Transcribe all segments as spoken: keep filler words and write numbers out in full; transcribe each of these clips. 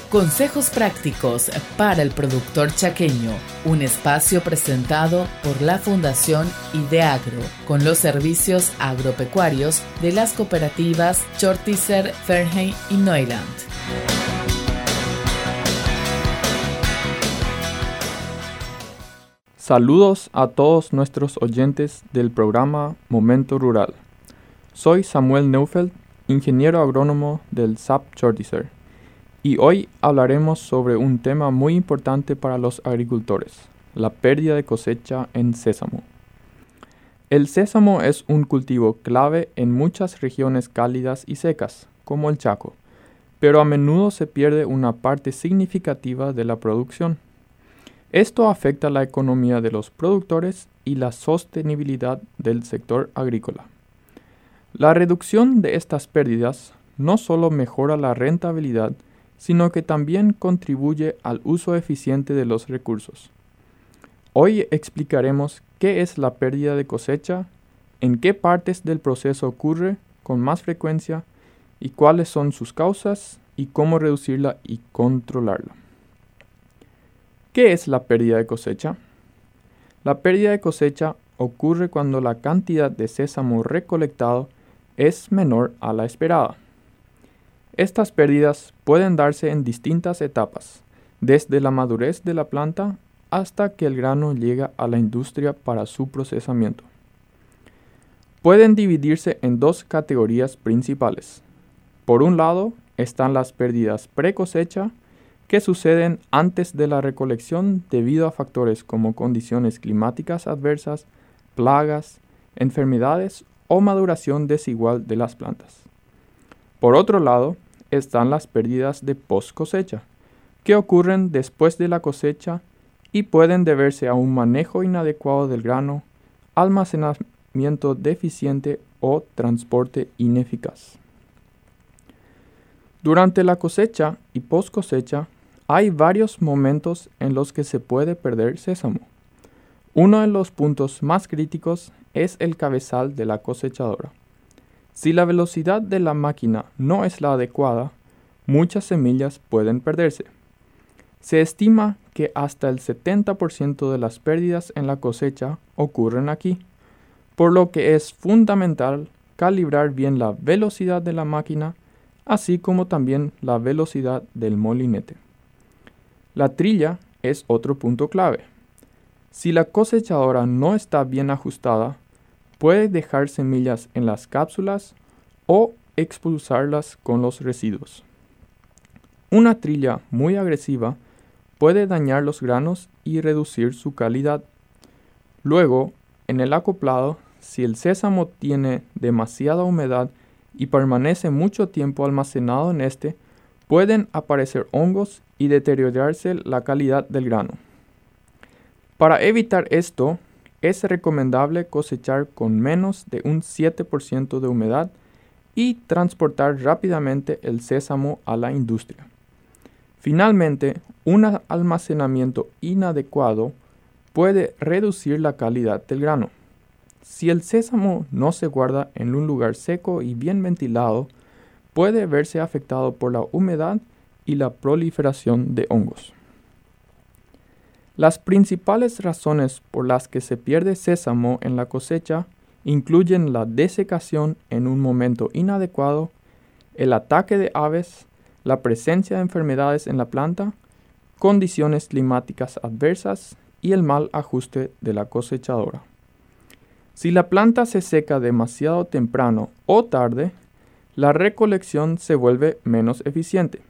Consejos prácticos para el productor chaqueño, un espacio presentado por la Fundación Ideagro, con los servicios agropecuarios de las cooperativas Chortizer, Fernheim y Neuland. Saludos a todos nuestros oyentes del programa Momento Rural. Soy Samuel Neufeld, ingeniero agrónomo del S A P Chortizer, y hoy hablaremos sobre un tema muy importante para los agricultores, la pérdida de cosecha en sésamo. El sésamo es un cultivo clave en muchas regiones cálidas y secas, como el Chaco, pero a menudo se pierde una parte significativa de la producción. Esto afecta la economía de los productores y la sostenibilidad del sector agrícola. La reducción de estas pérdidas no solo mejora la rentabilidad, sino que también contribuye al uso eficiente de los recursos. Hoy explicaremos qué es la pérdida de cosecha, en qué partes del proceso ocurre con más frecuencia y cuáles son sus causas y cómo reducirla y controlarla. ¿Qué es la pérdida de cosecha? La pérdida de cosecha ocurre cuando la cantidad de sésamo recolectado es menor a la esperada. Estas pérdidas pueden darse en distintas etapas, desde la madurez de la planta hasta que el grano llega a la industria para su procesamiento. Pueden dividirse en dos categorías principales. Por un lado están las pérdidas pre-cosecha, que suceden antes de la recolección debido a factores como condiciones climáticas adversas, plagas, enfermedades o maduración desigual de las plantas. Por otro lado, están las pérdidas de post cosecha, que ocurren después de la cosecha y pueden deberse a un manejo inadecuado del grano, almacenamiento deficiente o transporte ineficaz. Durante la cosecha y post cosecha hay varios momentos en los que se puede perder sésamo. Uno de los puntos más críticos es el cabezal de la cosechadora. Si la velocidad de la máquina no es la adecuada, muchas semillas pueden perderse. Se estima que hasta el setenta por ciento de las pérdidas en la cosecha ocurren aquí, por lo que es fundamental calibrar bien la velocidad de la máquina, así como también la velocidad del molinete. La trilla es otro punto clave. Si la cosechadora no está bien ajustada, puede dejar semillas en las cápsulas o expulsarlas con los residuos. Una trilla muy agresiva puede dañar los granos y reducir su calidad. Luego, en el acoplado, si el sésamo tiene demasiada humedad y permanece mucho tiempo almacenado en este, pueden aparecer hongos y deteriorarse la calidad del grano. Para evitar esto, es recomendable cosechar con menos de un siete por ciento de humedad y transportar rápidamente el sésamo a la industria. Finalmente, un almacenamiento inadecuado puede reducir la calidad del grano. Si el sésamo no se guarda en un lugar seco y bien ventilado, puede verse afectado por la humedad y la proliferación de hongos. Las principales razones por las que se pierde sésamo en la cosecha incluyen la desecación en un momento inadecuado, el ataque de aves, la presencia de enfermedades en la planta, condiciones climáticas adversas y el mal ajuste de la cosechadora. Si la planta se seca demasiado temprano o tarde, la recolección se vuelve menos eficiente.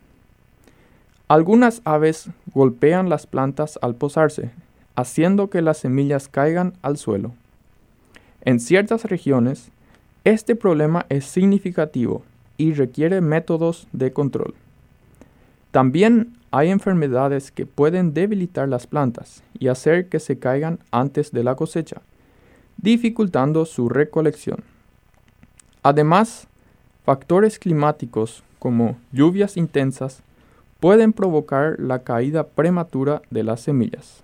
Algunas aves golpean las plantas al posarse, haciendo que las semillas caigan al suelo. En ciertas regiones, este problema es significativo y requiere métodos de control. También hay enfermedades que pueden debilitar las plantas y hacer que se caigan antes de la cosecha, dificultando su recolección. Además, factores climáticos como lluvias intensas pueden provocar la caída prematura de las semillas.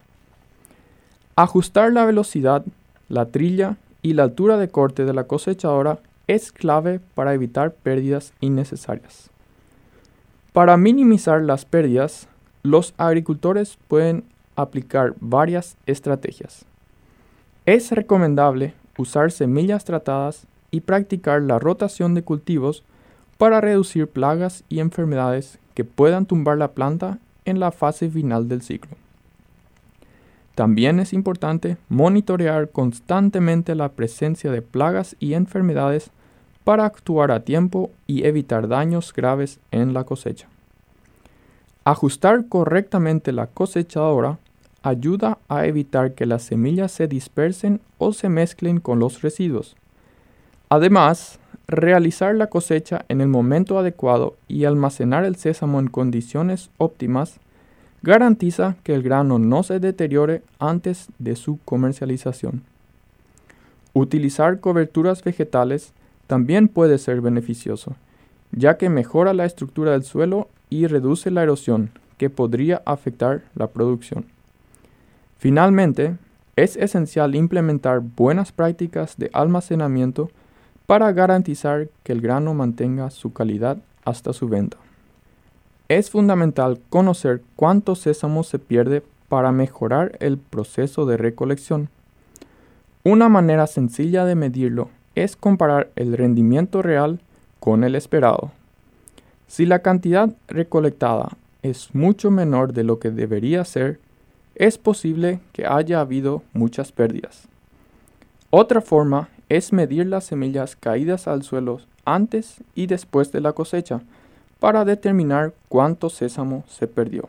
Ajustar la velocidad, la trilla y la altura de corte de la cosechadora es clave para evitar pérdidas innecesarias. Para minimizar las pérdidas, los agricultores pueden aplicar varias estrategias. Es recomendable usar semillas tratadas y practicar la rotación de cultivos para reducir plagas y enfermedades que puedan tumbar la planta en la fase final del ciclo. También es importante monitorear constantemente la presencia de plagas y enfermedades para actuar a tiempo y evitar daños graves en la cosecha. Ajustar correctamente la cosechadora ayuda a evitar que las semillas se dispersen o se mezclen con los residuos. Además, realizar la cosecha en el momento adecuado y almacenar el sésamo en condiciones óptimas garantiza que el grano no se deteriore antes de su comercialización. Utilizar coberturas vegetales también puede ser beneficioso, ya que mejora la estructura del suelo y reduce la erosión, que podría afectar la producción. Finalmente, es esencial implementar buenas prácticas de almacenamiento para garantizar que el grano mantenga su calidad hasta su venta. Es fundamental conocer cuánto sésamo se pierde para mejorar el proceso de recolección. Una manera sencilla de medirlo es comparar el rendimiento real con el esperado. Si la cantidad recolectada es mucho menor de lo que debería ser, es posible que haya habido muchas pérdidas. Otra forma es medir las semillas caídas al suelo antes y después de la cosecha para determinar cuánto sésamo se perdió.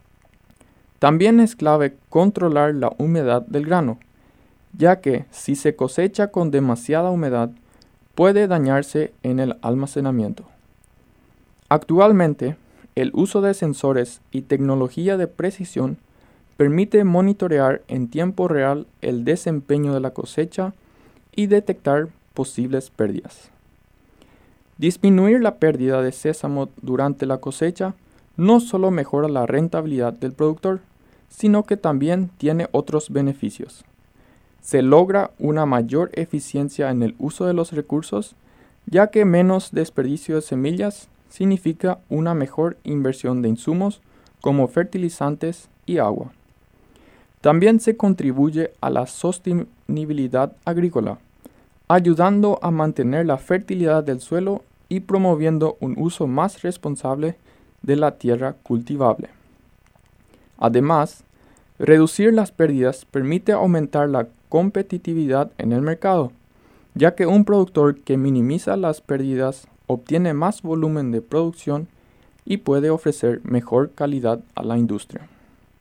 También es clave controlar la humedad del grano, ya que si se cosecha con demasiada humedad, puede dañarse en el almacenamiento. Actualmente, el uso de sensores y tecnología de precisión permite monitorear en tiempo real el desempeño de la cosecha y detectar posibles pérdidas. Disminuir la pérdida de sésamo durante la cosecha no solo mejora la rentabilidad del productor, sino que también tiene otros beneficios. Se logra una mayor eficiencia en el uso de los recursos, ya que menos desperdicio de semillas significa una mejor inversión de insumos como fertilizantes y agua. También se contribuye a la sostenibilidad agrícola, ayudando a mantener la fertilidad del suelo y promoviendo un uso más responsable de la tierra cultivable. Además, reducir las pérdidas permite aumentar la competitividad en el mercado, ya que un productor que minimiza las pérdidas obtiene más volumen de producción y puede ofrecer mejor calidad a la industria.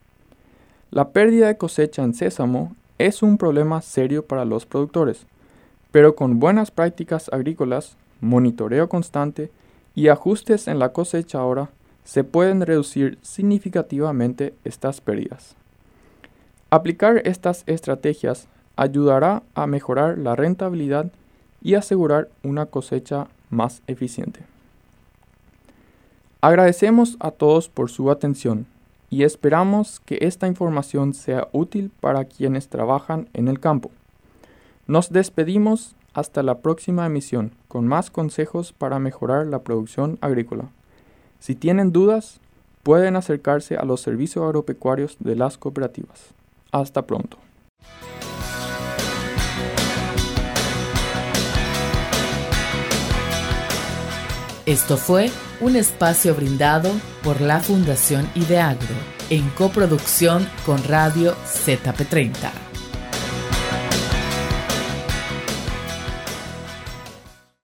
La pérdida de cosecha en sésamo es un problema serio para los productores, pero con buenas prácticas agrícolas, monitoreo constante y ajustes en la cosechadora se pueden reducir significativamente estas pérdidas. Aplicar estas estrategias ayudará a mejorar la rentabilidad y asegurar una cosecha más eficiente. Agradecemos a todos por su atención y esperamos que esta información sea útil para quienes trabajan en el campo. Nos despedimos hasta la próxima emisión con más consejos para mejorar la producción agrícola. Si tienen dudas, pueden acercarse a los servicios agropecuarios de las cooperativas. Hasta pronto. Esto fue un espacio brindado por la Fundación Ideagro en coproducción con Radio Z P treinta.